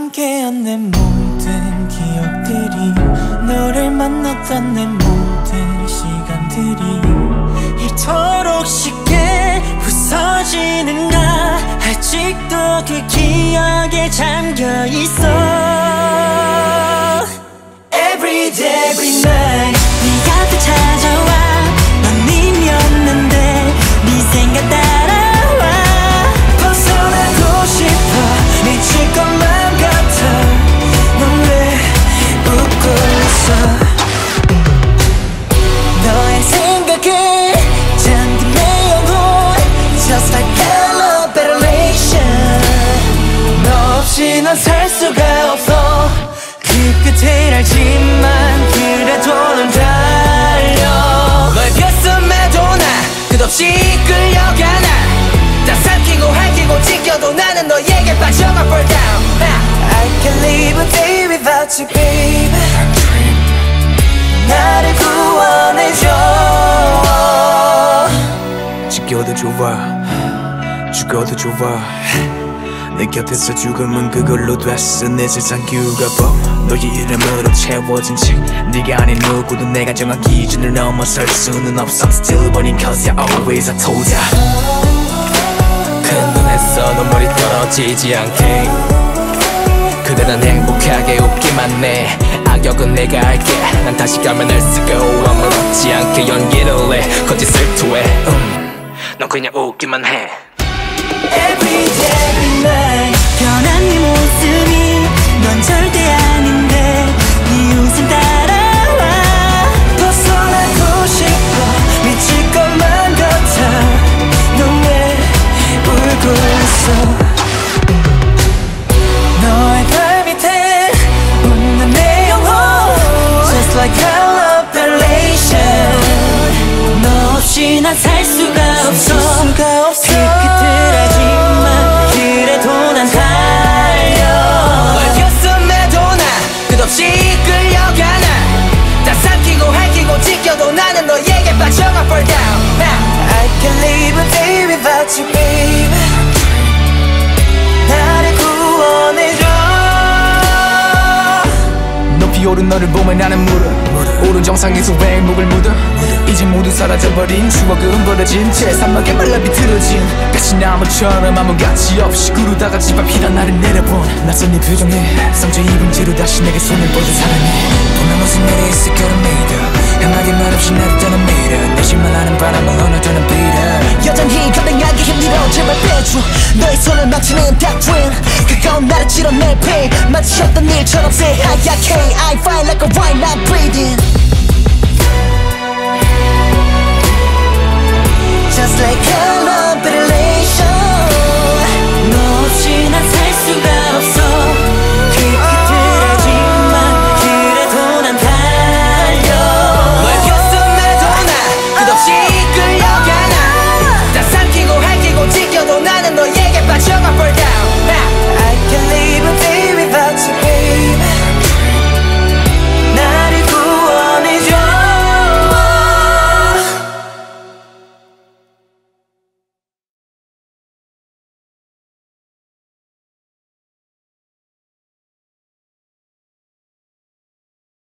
함께한 내 모든 기억들이 너를 만났던 내 모든 시간들이 이토록 쉽게 부서지는가 아직도 그 기억에 잠겨있어 Every day, every night 네 곁에 찾아와 넌 님이었는데 네 생각 따라와 벗어나고 싶어 미칠 것만 같아 넌 왜 웃고 있어 너의 생각에 잠긴 내 영혼 Just like elevation 너 없이 난 살 수가 없어 그 끝을 알지만 그래도 넌 달려 너의 벼슴에도 나 끝없이 끌려가 나 다 삼키고 핥히고 찢겨도 나는 너에게 빠져가 fall down I can't live a day without you baby 나를 구원해줘 지겨도 좋아 죽어도 좋아 내 곁에서 죽음은 그걸로 됐어 내 세상 규가법 너의 이름으로 채워진 책 네가 아닌 누구도 내가 정한 기준을 넘어설 수는 없어 Still burning cause you're always a told ya 큰 눈에서 눈물이 떨어지지 않게 그대는 행복하게 웃기만 해 악역은 내가 알게 난 다시 가면 할 수가 아무렇지 않게 연기를 해 거짓을 토해 넌 그냥 웃기만 해 Every day, every night 변한 네 모습이 넌 절대 아닌데 네 웃음 따라와 벗어나고 싶어 미칠 것만 같아 넌 왜 울고 있어 너의 발 밑에 웃는 내 영혼 Just like elevation 너 없이 난 살 수가 없어 그 끝을 알지만 그래도 난 달려 너의 벼슴에도 나 끝없이 끌려가 나 다 삼키고 핥히고 찢겨도 나는 너에게 빠져가 fall down I can't live a day without you baby 나를 구원해줘 높이 오른 너를 보면 나는 물어 오른 정상에서 왜 목을 묻어 이제 모두 사라져버린 추억은 버려진 채 사막에 말라 비틀어진 가시나무처럼 아무 가치 없이 구르다가 집 앞 피란 나를 내려본 낯선 네 표정에 상처 입은 채로 다시 내게 손을 뻗어 사랑해 보면 옷은 내려 있을 거름이다 한마디 말 없이 나를 떠나밀어 내실만 하는 바람을 어느저는 빌어 여전히 감당하기 힘들어 제발 빼줘 너의 손을 막치는 that dream 그건 나를 찔러낼 pain 마주쳤던 일처럼 새하얗게 I fight like a wine not breathing Just like elevation